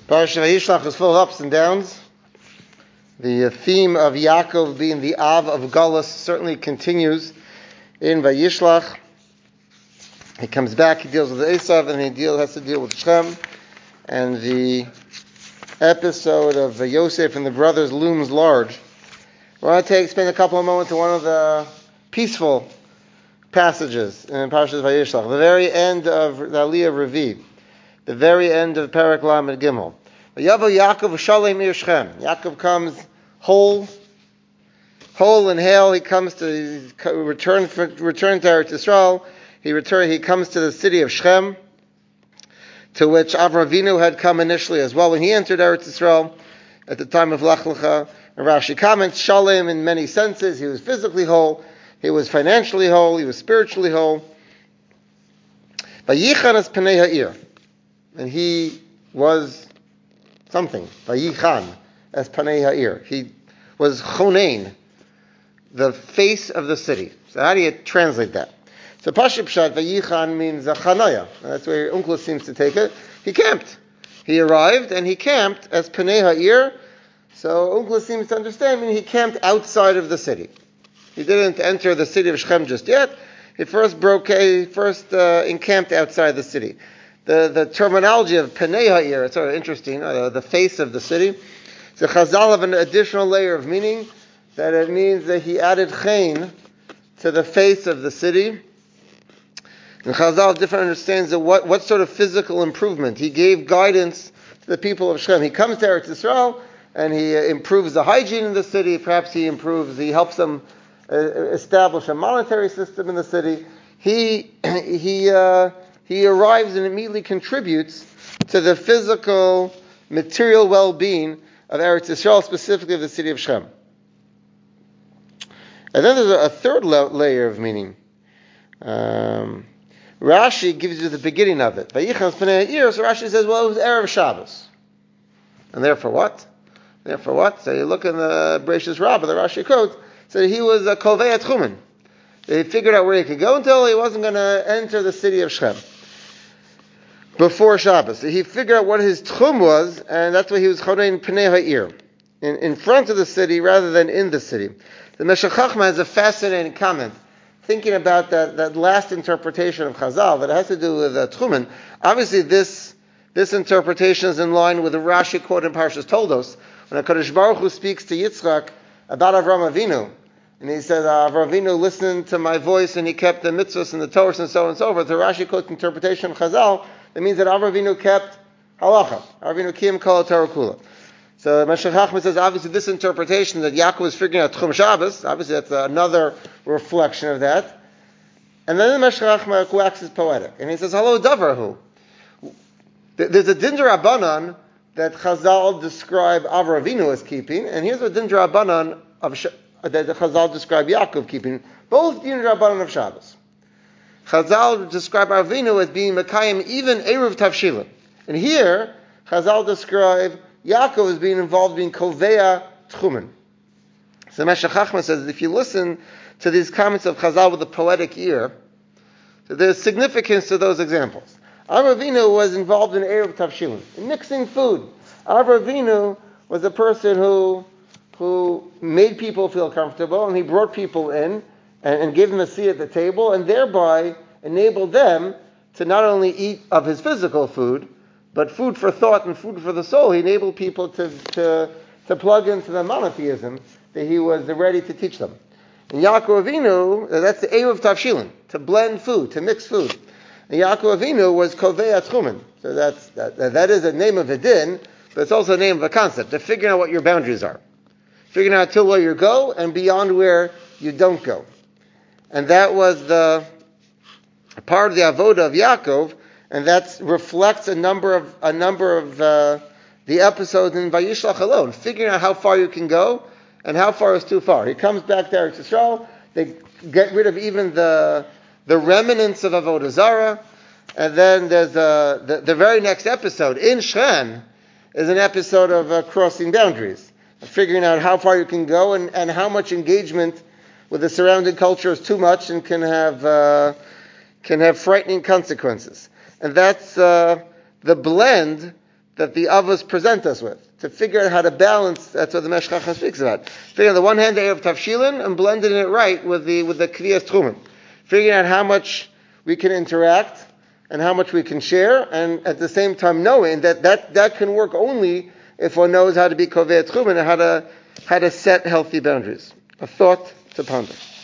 Parashat Vayishlach is full of ups and downs. The theme of Yaakov being the Av of Galus certainly continues in Vayishlach. He comes back, he deals with Esav, and he has to deal with Shem. And the episode of Yosef and the brothers looms large. We want to spend a couple of moments on one of the peaceful passages in Parashat Vayishlach, the very end of the Aliyah of Revi, the very end of Perek Lamed Gimel. Yavo Yaakov Shalem Ir Shechem. Yaakov comes whole and hale. He comes to return to Eretz Yisrael. He comes to the city of Shechem, to which Avraham Avinu had come initially as well when he entered Eretz Yisrael at the time of Lech Lecha. And Rashi comments, Shalem in many senses. He was physically whole, he was financially whole, he was spiritually whole. Vayichan es Pnei Ha'ir, and he was something. Vayichan es Pnei Ha'ir. He was chonein, the face of the city. So how do you translate that? So Pashut Pshat, Vayichan means a chanaya. That's where Unkla seems to take it. He camped. He arrived and he camped as Pnei Ha'ir. So Unkla seems to understand, meaning he camped outside of the city. He didn't enter the city of Shechem just yet. He first encamped outside the city. The terminology of Pnei Ha'ir, it's sort of interesting, the face of the city. So Chazal have an additional layer of meaning, that it means that he added chen to the face of the city. And Chazal different understands that what sort of physical improvement. He gave guidance to the people of Shechem. He comes to Eretz Yisrael and he improves the hygiene in the city. Perhaps he helps them establish a monetary system in the city. He arrives and immediately contributes to the physical, material well-being of Eretz Yisrael, specifically of the city of Shechem. And then there's a third layer of meaning. Rashi gives you the beginning of it. Vayichan Pnei Ha'ir, so Rashi says, well, it was Erev Shabbos. And therefore what? So you look in the Bereishis Rabbah, the Rashi quotes, so he was a Kovei Tchumen. He figured out where he could go until he wasn't going to enter the city of Shechem before Shabbos. So he figured out what his tchum was, and that's why he was chonein Pnei Ha'ir, in front of the city rather than in the city. The Meshech Chochmah has a fascinating comment, thinking about that last interpretation of Chazal that has to do with tchumen. Obviously, this interpretation is in line with the Rashi quote in Parshas Toldos, when HaKadosh Baruch Hu speaks to Yitzchak about Avraham Avinu. And he says, Avraham Avinu listened to my voice and he kept the mitzvahs and the Torah and so on and so forth. The Rashi quotes interpretation of Chazal, that means that Avraham Avinu kept halacha. Avraham Avinu kiyam kol Torah kula. So Meshech Chochmah says, obviously this interpretation that Yaakov was figuring out Tchum Shabbos, obviously that's another reflection of that. And then the Meshech Chochmah waxes poetic. And he says, Halo Davarhu. There's a Din D'Rabbanan that Chazal describe Avraham Avinu as keeping, and here's a Din D'Rabbanan that Chazal describe Yaakov keeping, both Din D'Rabbanan of Shabbos. Chazal describe Avraham Avinu as being Mekayim even Eruv Tavshilin. And here, Chazal describe Yaakov as being involved in Kovea Tchumen. So Meshech Chochmah says, if you listen to these comments of Chazal with a poetic ear, so there's significance to those examples. Avraham Avinu was involved in Eruv Tavshilin, in mixing food. Avraham Avinu was a person who made people feel comfortable, and he brought people in and gave them a seat at the table, and thereby enabled them to not only eat of his physical food, but food for thought and food for the soul. He enabled people to plug into the monotheism that he was ready to teach them. And Yaakov Avinu, that's the Eruv Tavshilin, to blend food, to mix food. And Yaakov Avinu was Kovei Tchumen. So that is a name of a din, but it's also a name of a concept, to figuring out what your boundaries are. Figuring out till where you go and beyond where you don't go. And that was the part of the avoda of Yaakov, and that reflects a number of the episodes in Vayishlach alone, figuring out how far you can go and how far is too far. He comes back to Eretz Yisrael, they get rid of even the remnants of avodah zarah, and then there's the very next episode in Shechem is an episode of crossing boundaries, figuring out how far you can go and how much engagement with the surrounding culture is too much and can have frightening consequences. And that's the blend that the Avos present us with, to figure out how to balance. That's what the Meshech Chacham speaks about. Figuring on the one hand the Erev Tavshilin and blending it right with the Kviyas Tchumim. Figuring out how much we can interact and how much we can share, and at the same time knowing that can work only if one knows how to be Kovei Tchumim and how to set healthy boundaries. A thought to ponder.